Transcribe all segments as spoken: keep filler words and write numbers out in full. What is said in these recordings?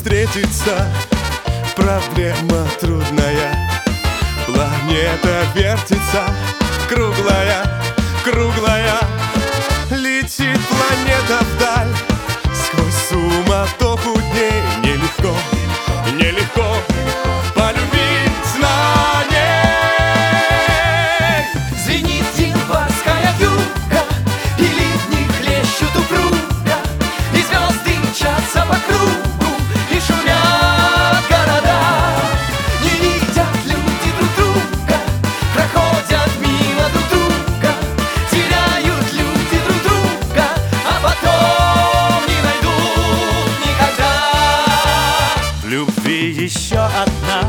встретиться. Проблема трудная, планета вертится, круглая, круглая. Летит планета вдаль, сквозь суматоху дней. Нелегко, нелегко полюбить на ней. Звенит январская вьюга, и ливни хлещут упруго, и звезды мчатся по кругу, и шумят города. Не видят люди друг друга, проходят мимо друг друга, теряют люди друг друга, а потом не найдут никогда. В любви еще одна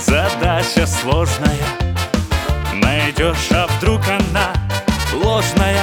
задача сложная. Найдешь, а вдруг она ложная.